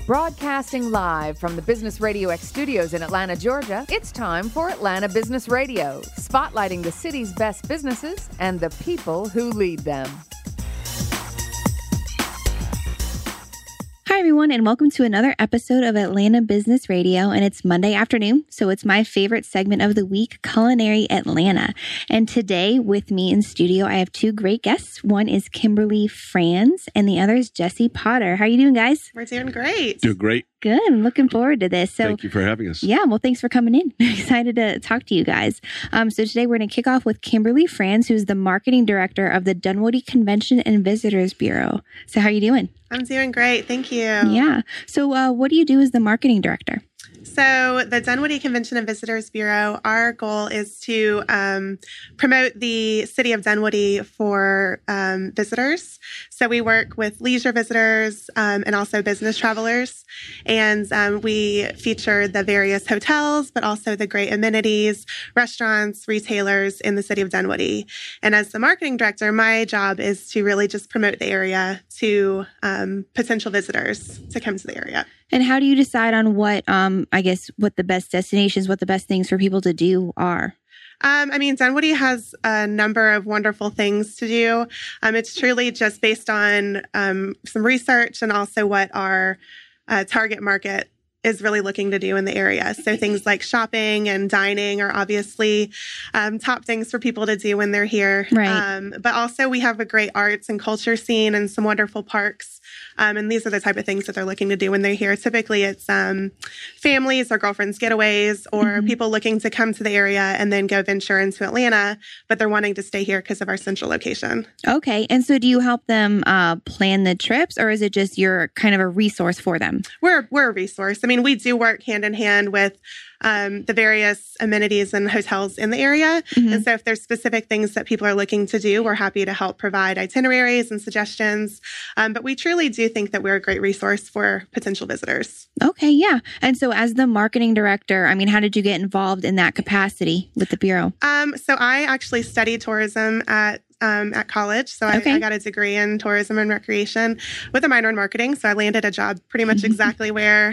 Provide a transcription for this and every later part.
Broadcasting live from the Business Radio X studios in Atlanta, Georgia, it's time for Atlanta Business Radio, spotlighting the city's best businesses and the people who lead them. Hi, everyone, and welcome to another episode of Atlanta Business Radio. And it's Monday afternoon, so it's my favorite segment of the week, Culinary Atlanta. And today with me in studio, I have two great guests. One is Kimberly Franz, and the other is Jesse Potter. How are you doing, guys? We're doing great. Doing great. Good. I'm looking forward to this. So, thank you for having us. Yeah, well, thanks for coming in. I'm excited to talk to you guys. So today we're going to kick off with Kimberly Franz, who's the marketing director of the Dunwoody Convention and Visitors Bureau. So how are you doing? I'm doing great. Thank you. Yeah. So what do you do as the marketing director? So the Dunwoody Convention and Visitors Bureau, our goal is to promote the city of Dunwoody for visitors. So we work with leisure visitors and also business travelers. And we feature the various hotels, but also the great amenities, restaurants, retailers in the city of Dunwoody. And as the marketing director, my job is to really just promote the area to potential visitors to come to the area. And how do you decide on what the best destinations, what the best things for people to do are? Dunwoody has a number of wonderful things to do. It's truly just based on some research and also what our target market is really looking to do in the area. So things like shopping and dining are obviously top things for people to do when they're here. Right. But also we have a great arts and culture scene and some wonderful parks. And these are the type of things that they're looking to do when they're here. Typically it's families or girlfriends getaways or people looking to come to the area and then go venture into Atlanta, but they're wanting to stay here because of our central location. Okay. And so do you help them plan the trips, or is it just you're kind of a resource for them? We're a resource. We do work hand in hand with the various amenities and hotels in the area. And so if there's specific things that people are looking to do, we're happy to help provide itineraries and suggestions. But we truly do think that we're a great resource for potential visitors. Okay, yeah. And so as the marketing director, how did you get involved in that capacity with the Bureau? So I actually studied tourism at college. So I got a degree in tourism and recreation with a minor in marketing. So I landed a job pretty much exactly where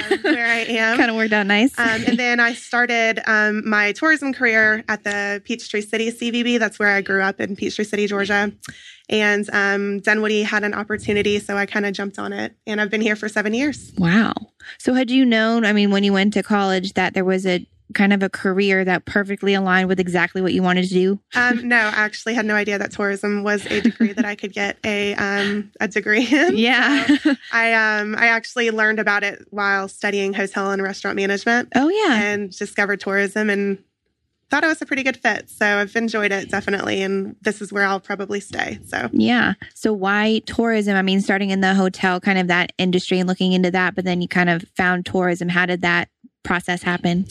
I am. Kind of worked out nice. And then I started my tourism career at the Peachtree City CVB. That's where I grew up, in Peachtree City, Georgia. And Dunwoody had an opportunity, so I kind of jumped on it. And I've been here for 7 years. Wow. So had you known, when you went to college, that there was a kind of a career that perfectly aligned with exactly what you wanted to do? No, I actually had no idea that tourism was a degree that I could get a degree in. Yeah. So I actually learned about it while studying hotel and restaurant management. Oh, yeah. And discovered tourism and thought it was a pretty good fit. So I've enjoyed it, definitely. And this is where I'll probably stay. So yeah. So why tourism? Starting in the hotel, kind of that industry and looking into that, but then you kind of found tourism. How did that process happen?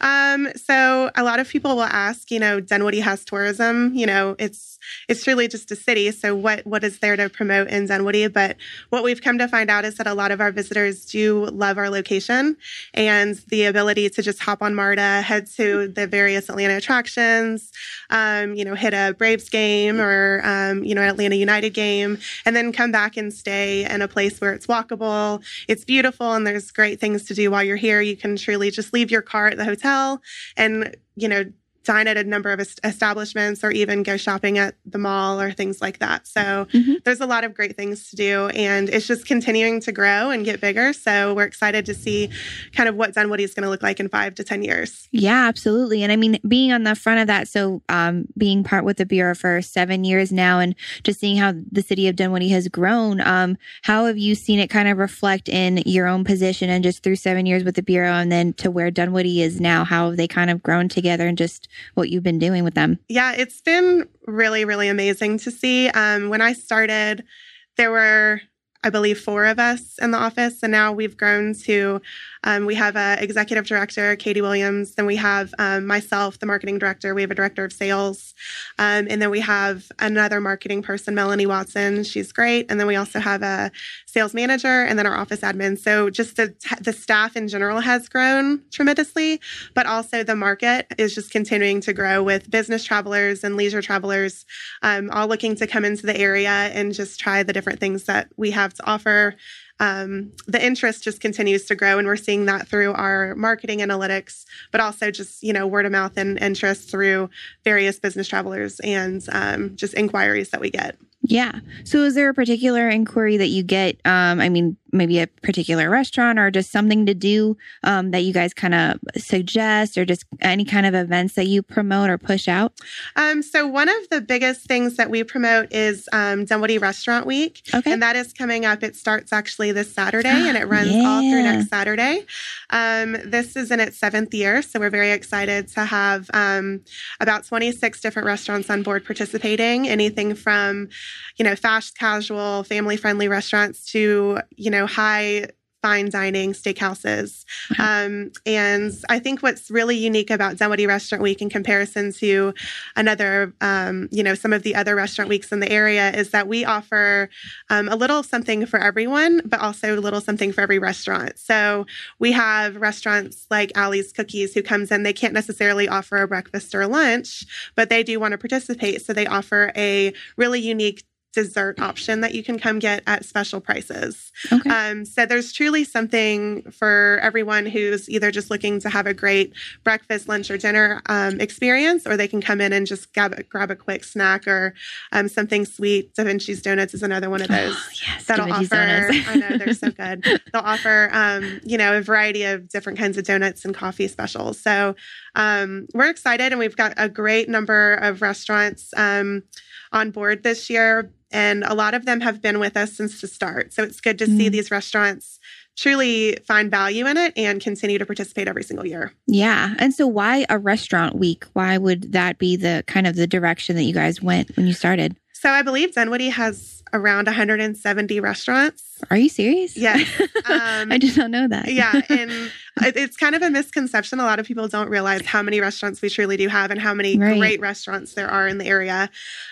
So a lot of people will ask, Dunwoody has tourism, it's truly just a city. So what is there to promote in Dunwoody? But what we've come to find out is that a lot of our visitors do love our location and the ability to just hop on MARTA, head to the various Atlanta attractions, hit a Braves game or, an Atlanta United game, and then come back and stay in a place where it's walkable, it's beautiful, and there's great things to do while you're here. You can truly just leave your car at the hotel and, dine at a number of establishments or even go shopping at the mall or things like that. So there's a lot of great things to do, and it's just continuing to grow and get bigger. So we're excited to see kind of what Dunwoody is going to look like in 5 to 10 years. Yeah, absolutely. And being on the front of that, so being part with the Bureau for 7 years now and just seeing how the city of Dunwoody has grown, how have you seen it kind of reflect in your own position and just through 7 years with the Bureau and then to where Dunwoody is now? How have they kind of grown together and just what you've been doing with them? Yeah, it's been really, really amazing to see. When I started, there were, I believe, 4 of us in the office, and now we've grown to we have an executive director, Katie Williams. Then we have myself, the marketing director. We have a director of sales. And then we have another marketing person, Melanie Watson. She's great. And then we also have a sales manager and then our office admin. So just the staff in general has grown tremendously, but also the market is just continuing to grow with business travelers and leisure travelers all looking to come into the area and just try the different things that we have to offer. The interest just continues to grow, and we're seeing that through our marketing analytics, but also just, word of mouth and interest through various business travelers and just inquiries that we get. Yeah. So is there a particular inquiry that you get? Maybe a particular restaurant or just something to do that you guys kind of suggest, or just any kind of events that you promote or push out? So one of the biggest things that we promote is Dunwoody Restaurant Week. Okay. And that is coming up. It starts actually this Saturday and it runs all through next Saturday. This is in its 7th year. So we're very excited to have about 26 different restaurants on board participating, anything from fast casual, family-friendly restaurants to, high fine dining steakhouses. And I think what's really unique about Dunwoody Restaurant Week in comparison to another, some of the other restaurant weeks in the area is that we offer a little something for everyone, but also a little something for every restaurant. So we have restaurants like Allie's Cookies who comes in, they can't necessarily offer a breakfast or a lunch, but they do want to participate. So they offer a really unique dessert option that you can come get at special prices. Okay. So there's truly something for everyone who's either just looking to have a great breakfast, lunch, or dinner experience, or they can come in and just grab a quick snack or something sweet. Da Vinci's Donuts is another one of those that'll offer. I know, they're so good. They'll offer, a variety of different kinds of donuts and coffee specials. So we're excited, and we've got a great number of restaurants on board this year. And a lot of them have been with us since the start. So it's good to see these restaurants truly find value in it and continue to participate every single year. Yeah. And so why a restaurant week? Why would that be the kind of the direction that you guys went when you started? So I believe Dunwoody has around 170 restaurants. Are you serious? Yes. I did not know that. Yeah. And it's kind of a misconception. A lot of people don't realize how many restaurants we truly do have and how many great restaurants there are in the area.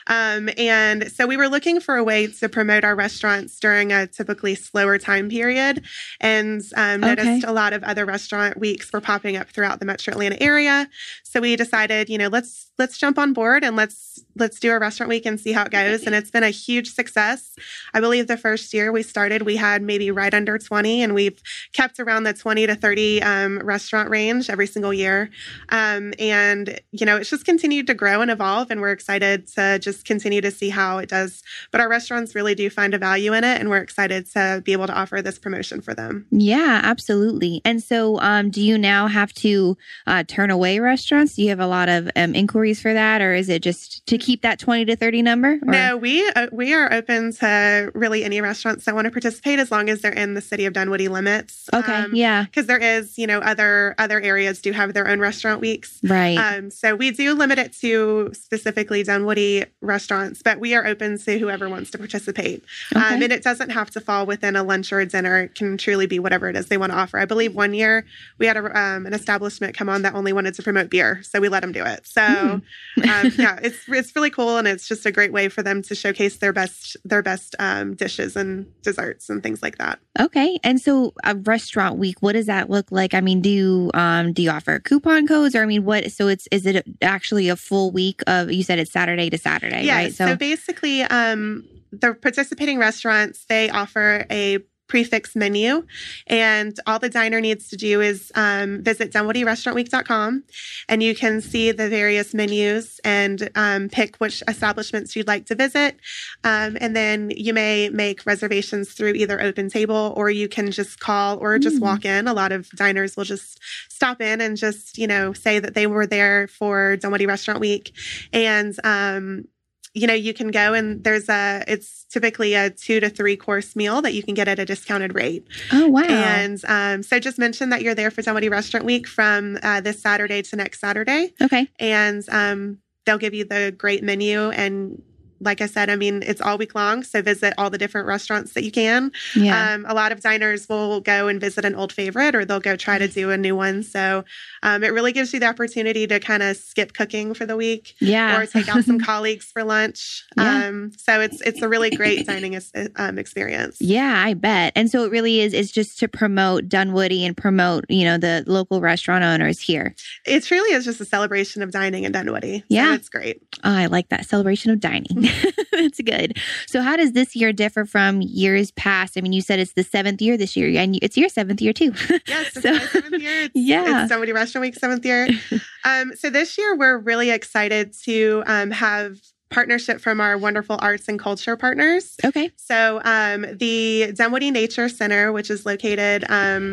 And so we were looking for a way to promote our restaurants during a typically slower time period, and noticed a lot of other restaurant weeks were popping up throughout the Metro Atlanta area. So we decided, let's jump on board and let's do a restaurant week and see how it goes. And it's been a huge success. I believe the first year we started, we had maybe right under 20, and we've kept around the 20 to 30 restaurant range every single year. And, it's just continued to grow and evolve, and we're excited to just continue to see how it does. But our restaurants really do find a value in it, and we're excited to be able to offer this promotion for them. Yeah, absolutely. And so do you now have to turn away restaurants? Do you have a lot of inquiries for that, or is it just to keep that 20 to 30 number? Or? No, we are open to really any restaurants that want to participate as long as they're in the city of Dunwoody limits. Okay, yeah. Because there is, other areas do have their own restaurant weeks. Right. So we do limit it to specifically Dunwoody restaurants, but we are open to whoever wants to participate. Okay. And it doesn't have to fall within a lunch or a dinner. It can truly be whatever it is they want to offer. I believe one year we had an establishment come on that only wanted to promote beer, so we let them do it. So it's really cool, and it's just a great way for them to showcase their best dishes and desserts and things like that. Okay. And so a restaurant week, what does that look like? I mean, do you offer coupon codes, or is it actually a full week of, you said it's Saturday to Saturday, right? So basically, the participating restaurants, they offer a prefix menu, and all the diner needs to do is visit DunwoodyRestaurantWeek.com, and you can see the various menus and pick which establishments you'd like to visit, and then you may make reservations through either Open Table, or you can just call or just walk in. A lot of diners will just stop in and just say that they were there for Dunwoody Restaurant Week, and you can go, and it's typically a 2 to 3 course meal that you can get at a discounted rate. Oh, wow. And so just mention that you're there for Dunwoody Restaurant Week from this Saturday to next Saturday. Okay. And they'll give you the great menu. And like I said, it's all week long. So visit all the different restaurants that you can. Yeah. A lot of diners will go and visit an old favorite, or they'll go try to do a new one. So it really gives you the opportunity to kind of skip cooking for the week. Yeah. Or take out some colleagues for lunch. Yeah. So it's a really great dining experience. Yeah, I bet. And so it really is just to promote Dunwoody and promote, the local restaurant owners here. It truly is just a celebration of dining in Dunwoody. Yeah. So it's great. Oh, I like that celebration of dining. That's good. So how does this year differ from years past? I mean, you said it's the 7th year this year, and it's your 7th year too. Yes, it's my 7th year. It's Dunwoody Restaurant Week 7th year. So this year, we're really excited to have partnership from our wonderful arts and culture partners. Okay. So the Dunwoody Nature Center, which is located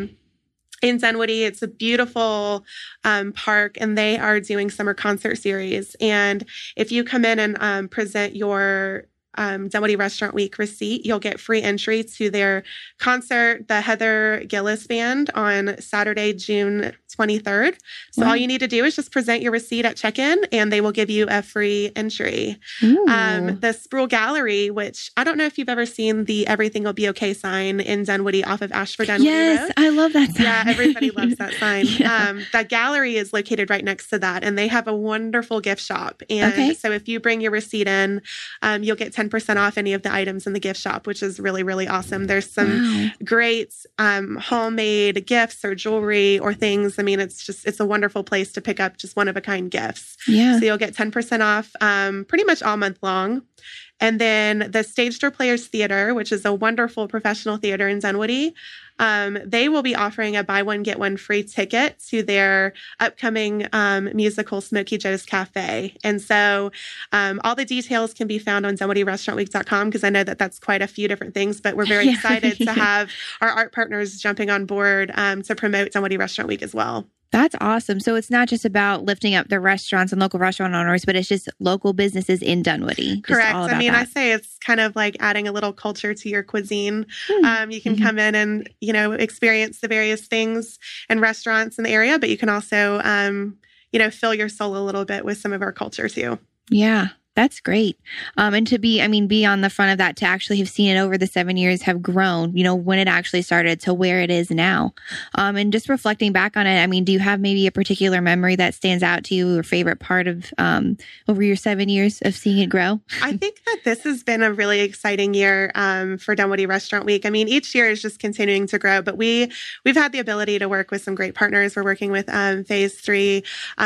in Dunwoody, it's a beautiful park, and they are doing summer concert series. And if you come in and present your Dunwoody Restaurant Week receipt, you'll get free entry to their concert, the Heather Gillis Band, on Saturday, June 23rd. So all you need to do is just present your receipt at check-in, and they will give you a free entry. The Sproul Gallery, which I don't know if you've ever seen the Everything Will Be Okay sign in Dunwoody off of Ashford Dunwoody Road. I love that sign. Yeah, everybody loves that sign. That gallery is located right next to that, and they have a wonderful gift shop. And so if you bring your receipt in, you'll get 10% off any of the items in the gift shop, which is really, really awesome. There's some great homemade gifts or jewelry or things. I mean, it's a wonderful place to pick up just one-of-a-kind gifts. Yeah. So you'll get 10% off pretty much all month long. And then the Stage Door Players Theater, which is a wonderful professional theater in Dunwoody, they will be offering a buy one, get one free ticket to their upcoming musical Smokey Joe's Cafe. And so all the details can be found on DunwoodyRestaurantWeek.com, because I know that that's quite a few different things, but we're very excited to have our art partners jumping on board to promote Dunwoody Restaurant Week as well. That's awesome. So it's not just about lifting up the restaurants and local restaurant owners, but it's just local businesses in Dunwoody. Correct. I mean, I say it's kind of like adding a little culture to your cuisine. You can come in and, experience the various things and restaurants in the area, but you can also, fill your soul a little bit with some of our culture too. Yeah. That's great. And to be on the front of that, to actually have seen it over the 7 years have grown, when it actually started to where it is now. And just reflecting back on it, I mean, do you have maybe a particular memory that stands out to you or favorite part of over your 7 years of seeing it grow? I think that this has been a really exciting year for Dunwoody Restaurant Week. I mean, each year is just continuing to grow, but we've had the ability to work with some great partners. We're working with Phase 3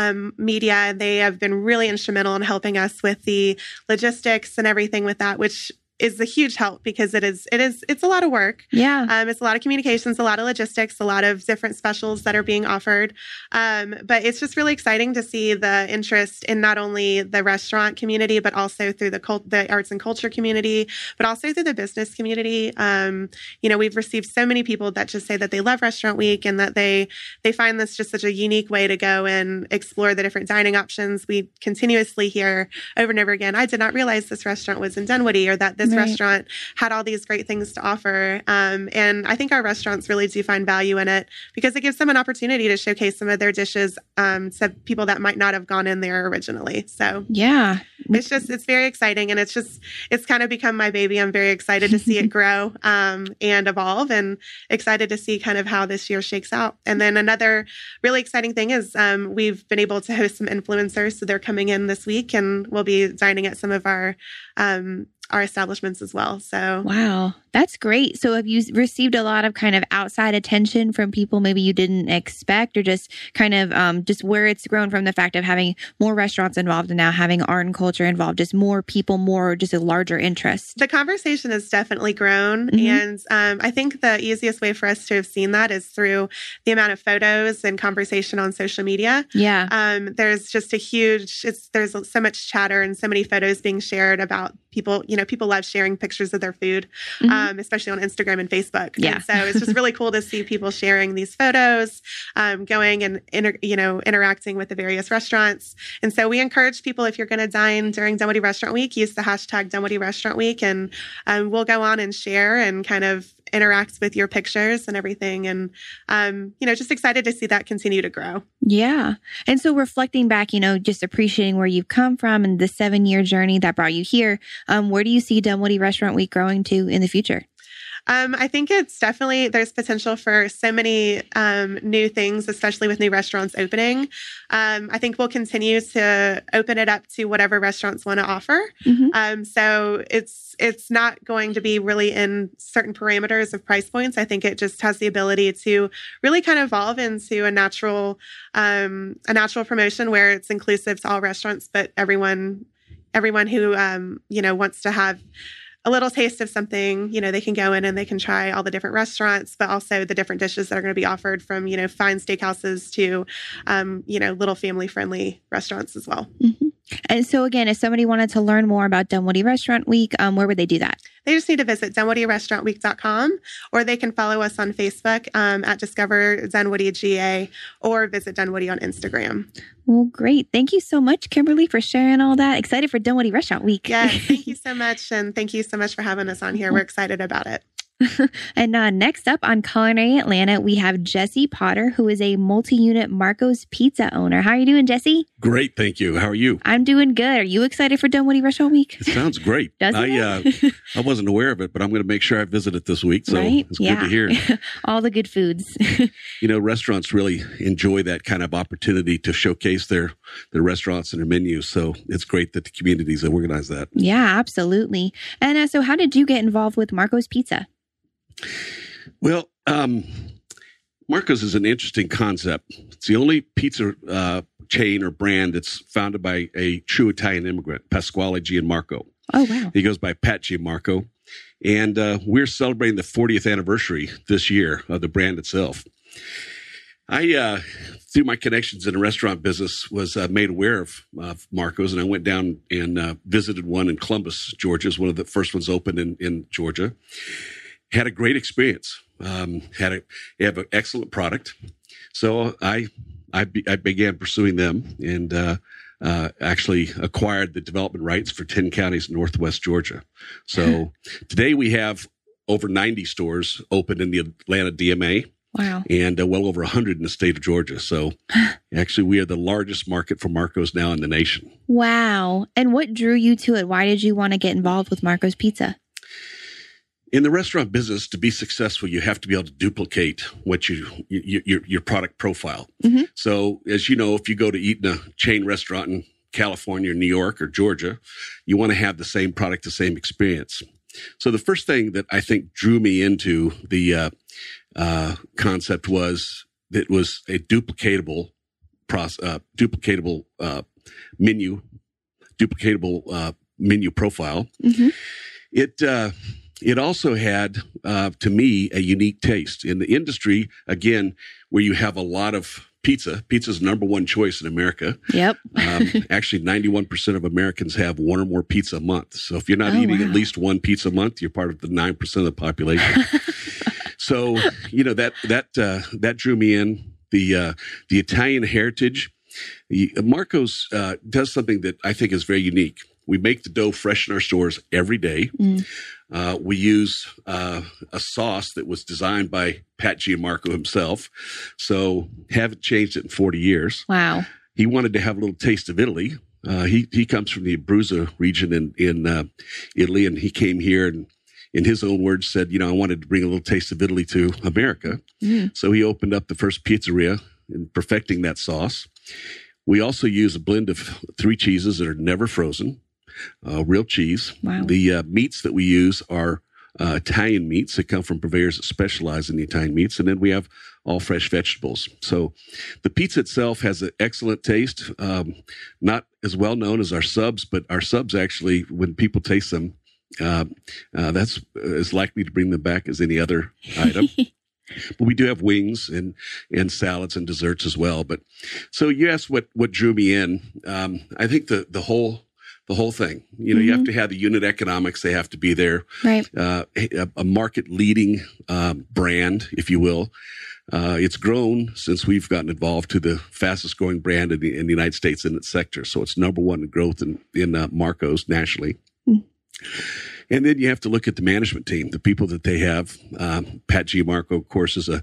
Media. They have been really instrumental in helping us with the logistics and everything with that, which is a huge help because it's a lot of work. Yeah. It's a lot of communications, a lot of logistics, a lot of different specials that are being offered. But it's just really exciting to see the interest in not only the restaurant community, but also through the arts and culture community, but also through the business community. We've received so many people that just say that they love Restaurant Week and that they find this just such a unique way to go and explore the different dining options. We continuously hear over and over again, I did not realize this restaurant was in Dunwoody, or that this restaurant had all these great things to offer. And I think our restaurants really do find value in it because it gives them an opportunity to showcase some of their dishes to people that might not have gone in there originally. So yeah, it's very exciting. And it's kind of become my baby. I'm very excited to see it grow and evolve, and excited to see kind of how this year shakes out. And then another really exciting thing is we've been able to host some influencers. So they're coming in this week, and we'll be dining at some of our establishments as well. So wow, that's great. So have you received a lot of kind of outside attention from people maybe you didn't expect, or just kind of just where it's grown from the fact of having more restaurants involved and now having art and culture involved, just more people, more just a larger interest? The conversation has definitely grown. And I think the easiest way for us to have seen that is through the amount of photos and conversation on social media. Yeah. There's just there's so much chatter and so many photos being shared about people. People love sharing pictures of their food, especially on Instagram and Facebook. Yeah. And so it's just really cool to see people sharing these photos, going and interacting with the various restaurants. And so we encourage people, if you're going to dine during Dunwoody Restaurant Week, use the hashtag Dunwoody Restaurant Week, and we'll go on and share and kind of interact with your pictures and everything. And, just excited to see that continue to grow. Yeah. And so reflecting back, just appreciating where you've come from and the 7-year journey that brought you here, where do you see Dunwoody Restaurant Week growing to in the future? I think it's definitely, there's potential for so many new things, especially with new restaurants opening. I think we'll continue to open it up to whatever restaurants want to offer. So it's not going to be really in certain parameters of price points. I think it just has the ability to really kind of evolve into a natural promotion where it's inclusive to all restaurants, but everyone everyone who, wants to have a little taste of something, they can go in and they can try all the different restaurants, but also the different dishes that are going to be offered from, fine steakhouses to, little family friendly restaurants as well. Mm-hmm. And so again, if somebody wanted to learn more about Dunwoody Restaurant Week, where would they do that? They just need to visit DunwoodyRestaurantWeek.com, or they can follow us on Facebook at Discover Dunwoody GA, or visit Dunwoody on Instagram. Well, great. Thank you so much, Kimberly, for sharing all that. Excited for Dunwoody Restaurant Week. Yes, thank you so much. And thank you so much for having us on here. We're excited about it. And next up on Culinary Atlanta, we have Jesse Potter, who is a multi-unit Marco's Pizza owner. How are you doing, Jesse? Great, thank you. How are you? I'm doing good. Are you excited for Dunwoody Restaurant Week? It sounds great. Doesn't it? I wasn't aware of it, but I'm going to make sure I visit it this week. So right? It's good to hear. All the good foods. Restaurants really enjoy that kind of opportunity to showcase their restaurants and their menus. So it's great that the communities have organized that. Yeah, absolutely. And so how did you get involved with Marco's Pizza? Well, Marco's is an interesting concept. It's the only pizza chain or brand that's founded by a true Italian immigrant, Pasquale Gianmarco. Oh, wow. He goes by Pat Gianmarco. And we're celebrating the 40th anniversary this year of the brand itself. I, through my connections in the restaurant business, was made aware of Marco's, and I went down and visited one in Columbus, Georgia. It's one of the first ones opened in Georgia. Had a great experience. Have an excellent product. So I began pursuing them and actually acquired the development rights for 10 counties in Northwest Georgia. So today we have over 90 stores open in the Atlanta DMA. Wow. And well over 100 in the state of Georgia. So actually we are the largest market for Marco's now in the nation. Wow. And what drew you to it? Why did you want to get involved with Marco's Pizza? In the restaurant business, to be successful, you have to be able to duplicate what your product profile. Mm-hmm. So, as you know, if you go to eat in a chain restaurant in California, or New York, or Georgia, you want to have the same product, the same experience. So, the first thing that I think drew me into the concept was that it was a duplicatable menu profile. Mm-hmm. It also had, to me, a unique taste. In the industry, again, where you have a lot of pizza's number one choice in America. Yep. Actually, 91% of Americans have one or more pizza a month. So if you're not eating at least one pizza a month, you're part of the 9% of the population. So, that drew me in. The Italian heritage. Marco's does something that I think is very unique. We make the dough fresh in our stores every day. Mm. We use a sauce that was designed by Pat Gianmarco himself. So haven't changed it in 40 years. Wow. He wanted to have a little taste of Italy. He comes from the Abruzzo region in Italy, and he came here and, in his own words, said, I wanted to bring a little taste of Italy to America. Mm. So he opened up the first pizzeria in perfecting that sauce. We also use a blend of 3 cheeses that are never frozen. Real cheese. Wow. The meats that we use are Italian meats that come from purveyors that specialize in the Italian meats. And then we have all fresh vegetables. So the pizza itself has an excellent taste. Not as well known as our subs, but our subs actually, when people taste them, that's as likely to bring them back as any other item. But we do have wings and salads and desserts as well. But so you asked what drew me in. I think the whole thing, you have to have the unit economics. They have to be there. Right. A market leading brand, if you will. It's grown since we've gotten involved to the fastest growing brand in the United States in its sector. So it's number one in growth in Marco's nationally. Mm. And then you have to look at the management team, the people that they have. Pat Gianmarco, of course, is a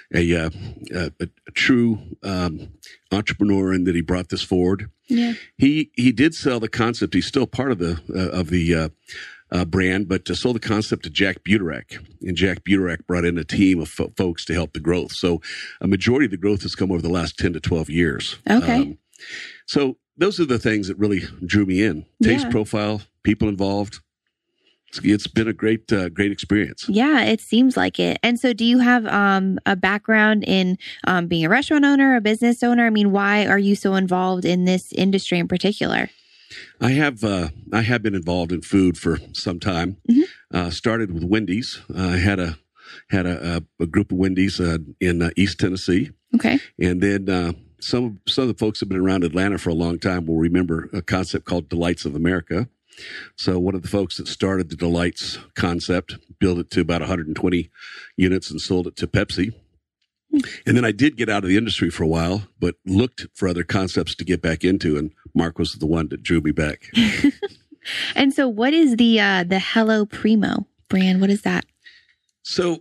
true entrepreneur in that he brought this forward. Yeah. He did sell the concept. He's still part of the brand, but sold the concept to Jack Buterak. And Jack Buterak brought in a team of folks to help the growth. So a majority of the growth has come over the last 10 to 12 years. Okay. So those are the things that really drew me in. Taste profile, people involved. It's been a great experience. Yeah, it seems like it. And so do you have a background in being a restaurant owner, a business owner? I mean, why are you so involved in this industry in particular? I have been involved in food for some time. Started with Wendy's. I had a group of Wendy's in East Tennessee. Okay. And then some of the folks have been around Atlanta for a long time will remember a concept called Delights of America. So one of the folks that started the Delights concept built it to about 120 units and sold it to Pepsi. And then I did get out of the industry for a while, but looked for other concepts to get back into, and Mark was the one that drew me back. And so what is the Hello Primo brand? What is that? So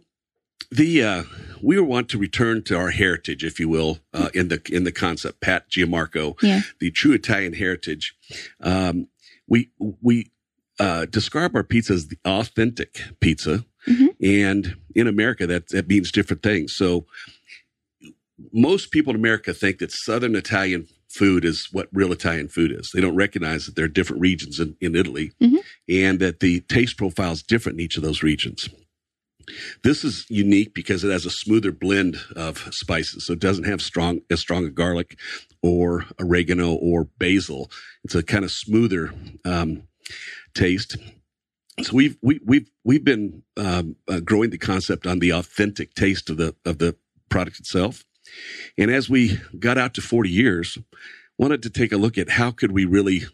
we want to return to our heritage, if you will, in the concept. Pat Giamarco, the true Italian heritage. We describe our pizza as the authentic pizza, and in America that means different things. So most people in America think that Southern Italian food is what real Italian food is. They don't recognize that there are different regions in Italy, and that the taste profile is different in each of those regions. This is unique because it has a smoother blend of spices. So it doesn't have as strong a garlic or oregano or basil. It's a kind of smoother taste. So we've been growing the concept on the authentic taste of the product itself. And as we got out to 40 years, wanted to take a look at how could we really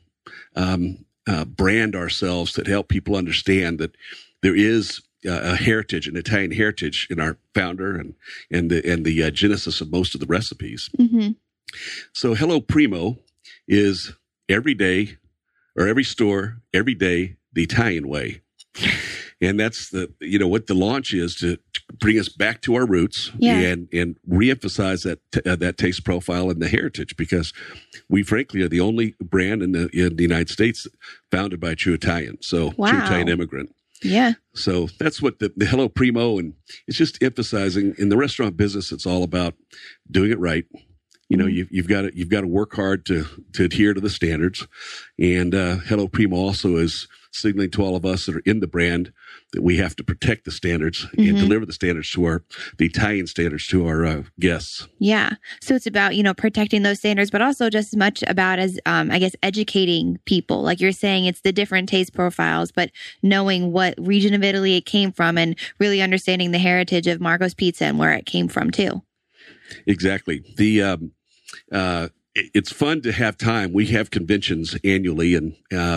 brand ourselves that help people understand that there is a heritage, an Italian heritage in our founder and the genesis of most of the recipes. So Hello Primo is every day or every store, every day, the Italian way. And that's what the launch is to bring us back to our roots and reemphasize that taste profile and the heritage, because we frankly are the only brand in the United States founded by a true Italian. So true Italian immigrant. Yeah. So that's what the Hello Primo, and it's just emphasizing in the restaurant business, it's all about doing it right. You've got to work hard to adhere to the standards. And Hello Primo also is signaling to all of us that are in the brand that we have to protect the standards and deliver the standards the Italian standards to our guests. Yeah. So it's about, protecting those standards, but also just as much about as, educating people. Like you're saying, it's the different taste profiles, but knowing what region of Italy it came from and really understanding the heritage of Marco's Pizza and where it came from too. Exactly. It's fun to have time. We have conventions annually, and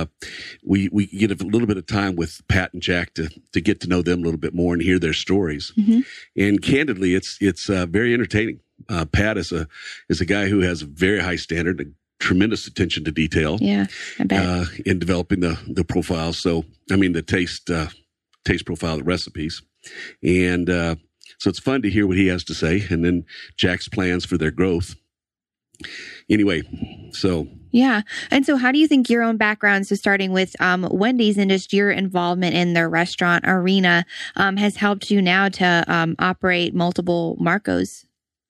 we get a little bit of time with Pat and Jack to get to know them a little bit more and hear their stories. And candidly, it's very entertaining. Pat is a guy who has a very high standard, a tremendous attention to detail. Yeah, I bet. In developing the profiles. So, the taste profile, the recipes, and so it's fun to hear what he has to say, and then Jack's plans for their growth. Anyway, so. Yeah. And so how do you think your own background, so starting with Wendy's and just your involvement in the restaurant arena, has helped you now to operate multiple Marcos?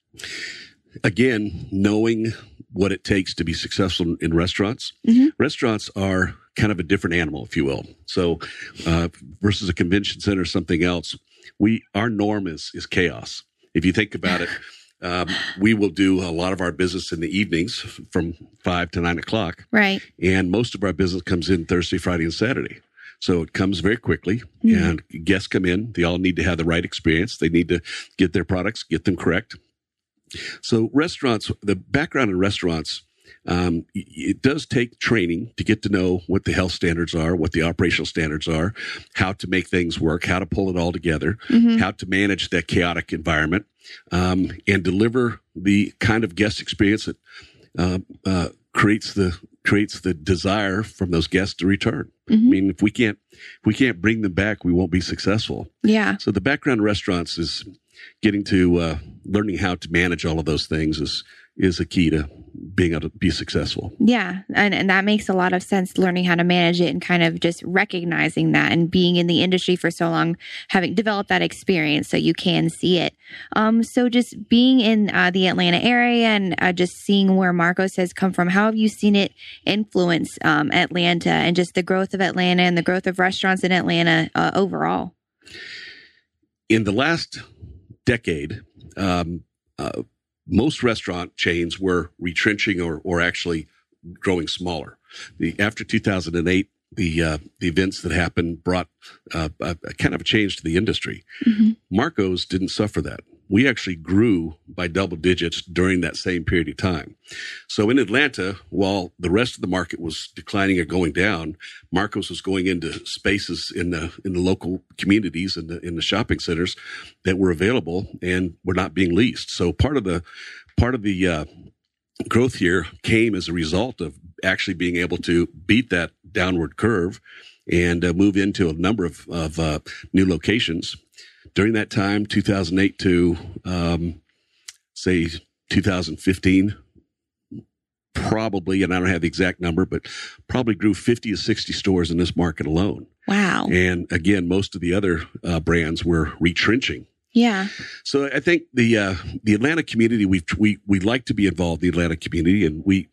Again, knowing what it takes to be successful in restaurants. Restaurants are kind of a different animal, if you will. So versus a convention center or something else, our norm is chaos. If you think about it, we will do a lot of our business in the evenings from 5 to 9 o'clock. Right. And most of our business comes in Thursday, Friday, and Saturday. So it comes very quickly, and guests come in. They all need to have the right experience. They need to get their products, get them correct. So restaurants, the background in restaurants, it does take training to get to know what the health standards are, what the operational standards are, how to make things work, how to pull it all together, how to manage that chaotic environment, and deliver the kind of guest experience that creates the desire from those guests to return. If we can't bring them back, we won't be successful. Yeah. So the background in restaurants is getting to learning how to manage all of those things is a key to being able to be successful. Yeah. And that makes a lot of sense, learning how to manage it and kind of just recognizing that and being in the industry for so long, having developed that experience so you can see it. So just being in the Atlanta area and just seeing where Marco's has come from, how have you seen it influence Atlanta and just the growth of Atlanta and the growth of restaurants in Atlanta overall? In the last decade, most restaurant chains were retrenching or actually growing smaller. after 2008, the events that happened brought a kind of a change to the industry. Marco's didn't suffer that. We actually grew by double digits during that same period of time. So in Atlanta, while the rest of the market was declining or going down, Marco's was going into spaces in the local communities and in the shopping centers that were available and were not being leased. So part of the growth here came as a result of actually being able to beat that downward curve and move into a number of new locations. During that time, 2008 to, say, 2015, probably, and I don't have the exact number, but probably grew 50 to 60 stores in this market alone. Wow. And again, most of the other brands were retrenching. Yeah. So I think the Atlanta community, we like to be involved in the Atlanta community, and we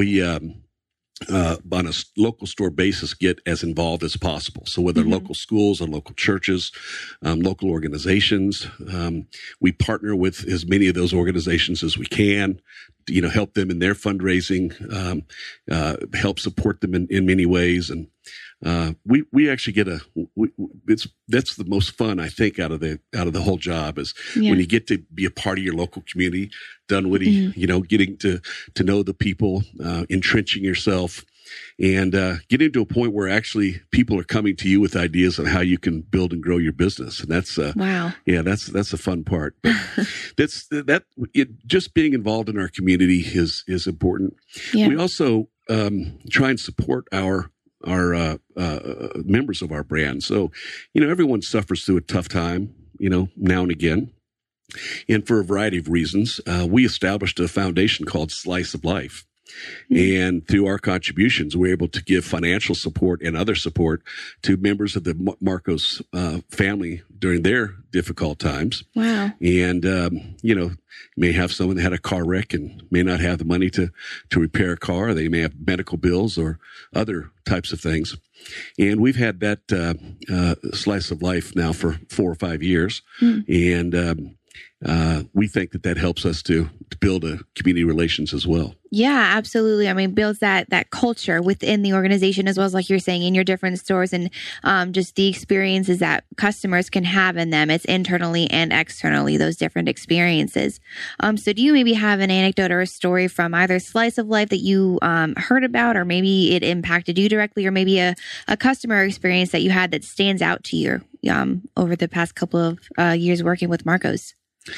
on a local store basis, get as involved as possible. So whether local schools or local churches, local organizations, we partner with as many of those organizations as we can, help them in their fundraising, help support them in many ways. And we actually get that's the most fun, I think, out of the whole job is when you get to be a part of your local community, Dunwoody, getting to know the people, entrenching yourself, and getting to a point where actually people are coming to you with ideas on how you can build and grow your business. And that's wow. Yeah, that's the fun part. But just being involved in our community is important. Yeah. We also try and support our members of our brand. So, everyone suffers through a tough time, now and again. And for a variety of reasons, we established a foundation called Slice of Life. And through our contributions, we're able to give financial support and other support to members of the Marco's family during their difficult times. Wow. And, you may have someone that had a car wreck and may not have the money to repair a car. They may have medical bills or other types of things. And we've had that Slice of Life now for 4 or 5 years. And we think that helps us to build a community relations as well. Yeah, absolutely. I mean, builds that culture within the organization, as well as, like you're saying, in your different stores, and just the experiences that customers can have in them. It's internally and externally, those different experiences. So do you maybe have an anecdote or a story from either Slice of Life that you heard about, or maybe it impacted you directly, or maybe a customer experience that you had that stands out to you over the past couple of years working with Marco's?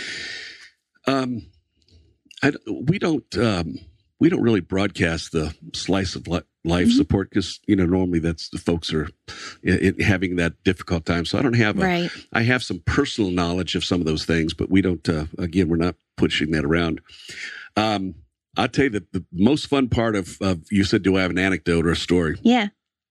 We don't really broadcast the Slice of Life support because, normally that's the folks are having that difficult time. So I don't have I have some personal knowledge of some of those things, but we don't, again, we're not pushing that around. I'll tell you that the most fun part of you said, do I have an anecdote or a story? Yeah.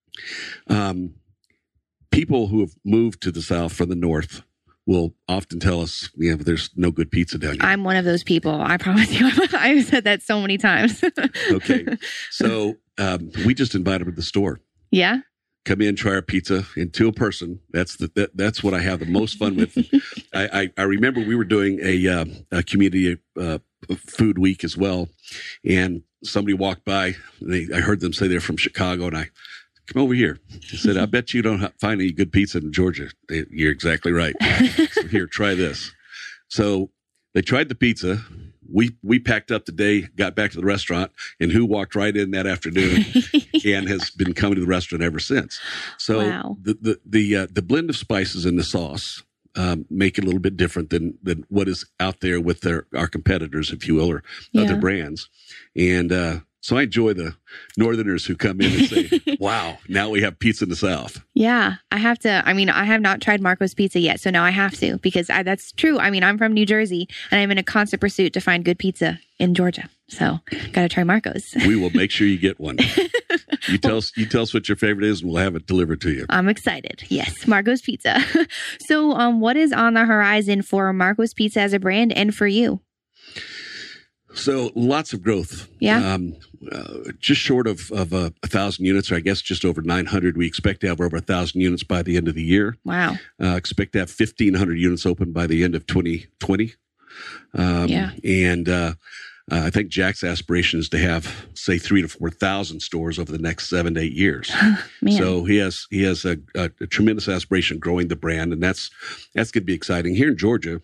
People who have moved to the South from the North will often tell us, there's no good pizza down here. I'm one of those people. I promise you. I've said that so many times. Okay. So we just invited them to the store. Yeah. Come in, try our pizza, and to a person. That's what I have the most fun with. I remember we were doing a community food week as well, and somebody walked by, and I heard them say they're from Chicago, and I come over here. I said, I bet you don't find any good pizza in Georgia. You're exactly right. So here, try this. So they tried the pizza. We packed up the day, got back to the restaurant, and who walked right in that afternoon and has been coming to the restaurant ever since. So wow. The blend of spices in the sauce make it a little bit different than what is out there with our competitors, if you will, or other brands. And so I enjoy the Northerners who come in and say, wow, now we have pizza in the South. Yeah, I have to. I mean, I have not tried Marco's Pizza yet, so now I have to, because that's true. I mean, I'm from New Jersey, and I'm in a constant pursuit to find good pizza in Georgia. So got to try Marco's. We will make sure you get one. You tell us what your favorite is, and we'll have it delivered to you. I'm excited. Yes, Marco's Pizza. So what is on the horizon for Marco's Pizza as a brand and for you? So lots of growth. Yeah. Just short of 1,000 units, or I guess just over 900. We expect to have over 1,000 units by the end of the year. Wow. Expect to have 1,500 units open by the end of 2020. And I think Jack's aspiration is to have, say, 3,000 to 4,000 stores over the next 7 to 8 years. Man. So he has a tremendous aspiration growing the brand, and that's going to be exciting. Here in Georgia,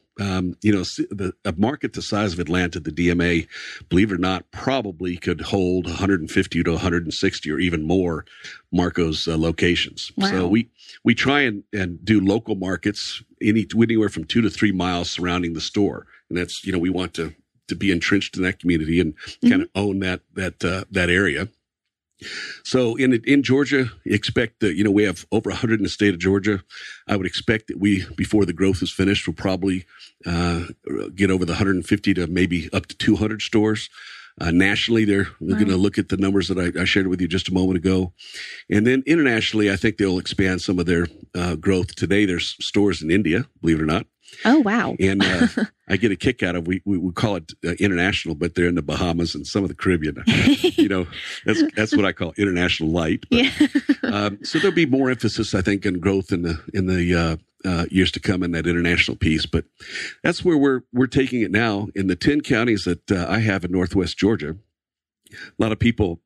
a market the size of Atlanta, the DMA, believe it or not, probably could hold 150 to 160 or even more Marco's locations. Wow. So we try and do local markets anywhere from 2 to 3 miles surrounding the store, and that's we want to be entrenched in that community and kind of own that area. So in Georgia, expect that we have over 100 in the state of Georgia. I would expect that before the growth is finished, we'll probably get over the 150 to maybe up to 200 stores. Nationally, they're going to look at the numbers that I shared with you just a moment ago. And then internationally, I think they'll expand some of their growth. Today, there's stores in India, believe it or not. Oh, wow. And I get a kick out of, we call it international, but they're in the Bahamas and some of the Caribbean. That's what I call international light. But, Yeah. So there'll be more emphasis, I think, in growth in the years to come in that international piece. But that's where we're taking it now. In the 10 counties that I have in Northwest Georgia, a lot of people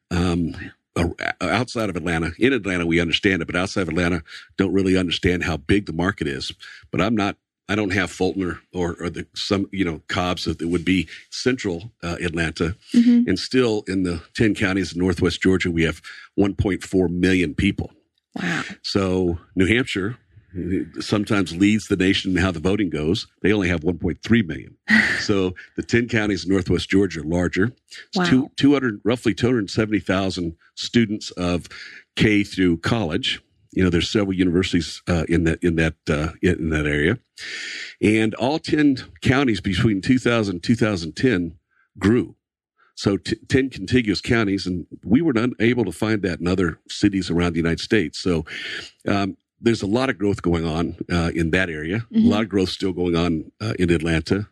outside of Atlanta, in Atlanta, we understand it, but outside of Atlanta, don't really understand how big the market is. But I don't have Fulton or some Cobb's that would be central Atlanta, and still in the 10 counties in Northwest Georgia, we have 1.4 million people. Wow. So New Hampshire sometimes leads the nation in how the voting goes. They only have 1.3 million. So the 10 counties in Northwest Georgia are larger. It's Wow. roughly 270,000 students of K through college. There's several universities in that area, and all 10 counties between 2000 and 2010 grew. So 10 contiguous counties, and we were unable to find that in other cities around the United States. So there's a lot of growth going on in that area. A lot of growth still going on in Atlanta.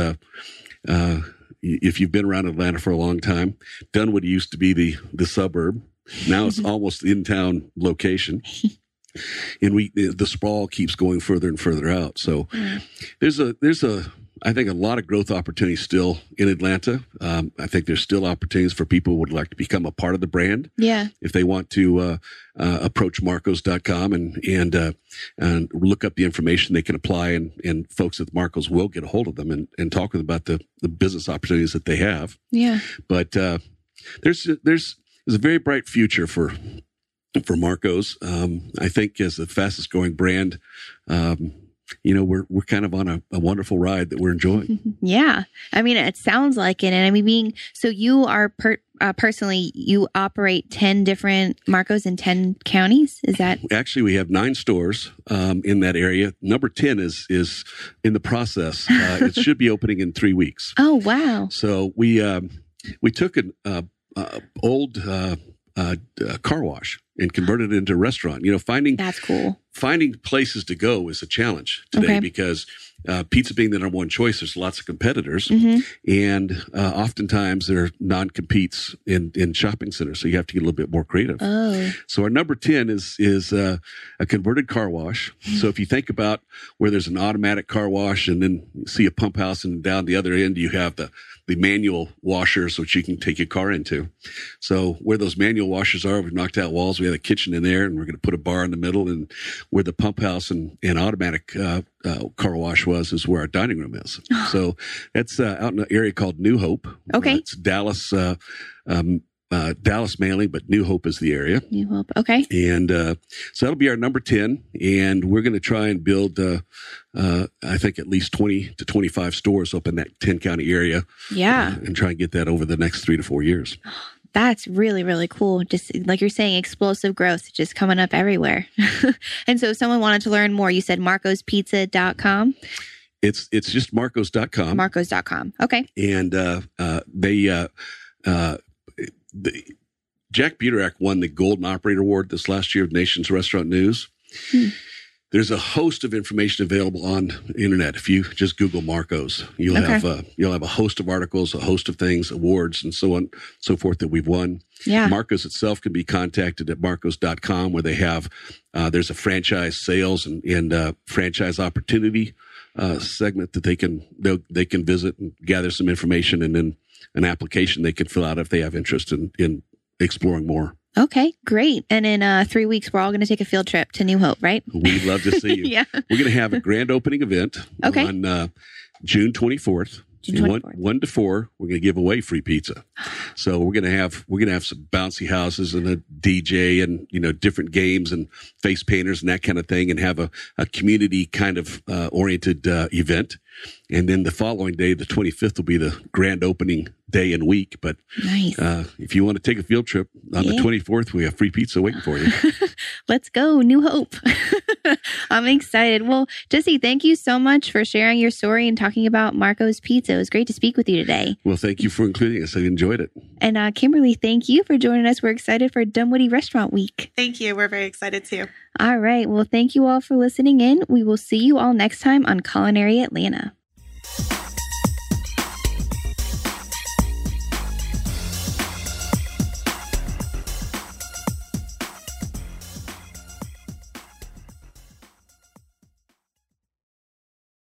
If you've been around Atlanta for a long time, Dunwoody used to be the suburb. Now it's almost in-town location. And the sprawl keeps going further and further out. So there's I think a lot of growth opportunities still in Atlanta. I think there's still opportunities for people who would like to become a part of the brand. Yeah. If they want to approach Marcos.com and look up the information, they can apply, and folks at Marcos will get a hold of them and talk with them about the business opportunities that they have. Yeah. But there's a very bright future for Marcos. I think as the fastest growing brand, we're kind of on a wonderful ride that we're enjoying. Yeah. I mean, it sounds like it. And I mean, so you are personally, you operate 10 different Marcos in 10 counties. Is that? Actually, we have 9 stores in that area. Number 10 is in the process. It should be opening in 3 weeks. Oh, wow. So we took an old car wash and converted it into a restaurant. That's cool. Finding places to go is a challenge today because pizza being the number one choice, there's lots of competitors, and oftentimes there are non-competes in shopping centers, so you have to get a little bit more creative. Oh. So our number 10 is a converted car wash. So if you think about where there's an automatic car wash and then you see a pump house, and down the other end you have the manual washers, which you can take your car into. So where those manual washers are, we've knocked out walls. We have a kitchen in there, and we're going to put a bar in the middle. And where the pump house and automatic car wash is where our dining room is. So that's out in an area called New Hope. Okay. It's Dallas mainly, but New Hope is the area. New Hope. Okay. And so that'll be our number 10. And we're going to try and build, I think, at least 20 to 25 stores up in that 10 county area. Yeah. And try and get that over the next 3 to 4 years. That's really, really cool. Just like you're saying, explosive growth just coming up everywhere. And so if someone wanted to learn more, you said marcospizza.com. It's just marcos.com. Marcos.com. Okay. And Jack Buterak won the Golden Operator Award this last year of Nation's Restaurant News. There's a host of information available on the internet. If you just Google Marcos, you'll have a host of articles, a host of things, awards, and so on, so forth that we've won. Yeah. Marcos itself can be contacted at marcos.com, where they have there's a franchise sales and franchise opportunity segment that they can visit and gather some information, and then an application they can fill out if they have interest in exploring more. Okay, great. And in 3 weeks, we're all going to take a field trip to New Hope, right? We'd love to see you. Yeah. We're going to have a grand opening event on June 24th. June 24th. 1 to 4, we're going to give away free pizza. So we're going to have some bouncy houses and a DJ and, different games and face painters and that kind of thing, and have a community kind of oriented event. And then the following day, the 25th, will be the grand opening day and week. But nice. If you want to take a field trip on the 24th, we have free pizza waiting for you. Let's go, New Hope. I'm excited. Well, Jesse, thank you so much for sharing your story and talking about Marco's Pizza. It was great to speak with you today. Well, thank you for including us. I enjoyed it. And Kimberly, thank you for joining us. We're excited for Dunwoody Restaurant Week. Thank you. We're very excited too. All right. Well, thank you all for listening in. We will see you all next time on Culinary Atlanta.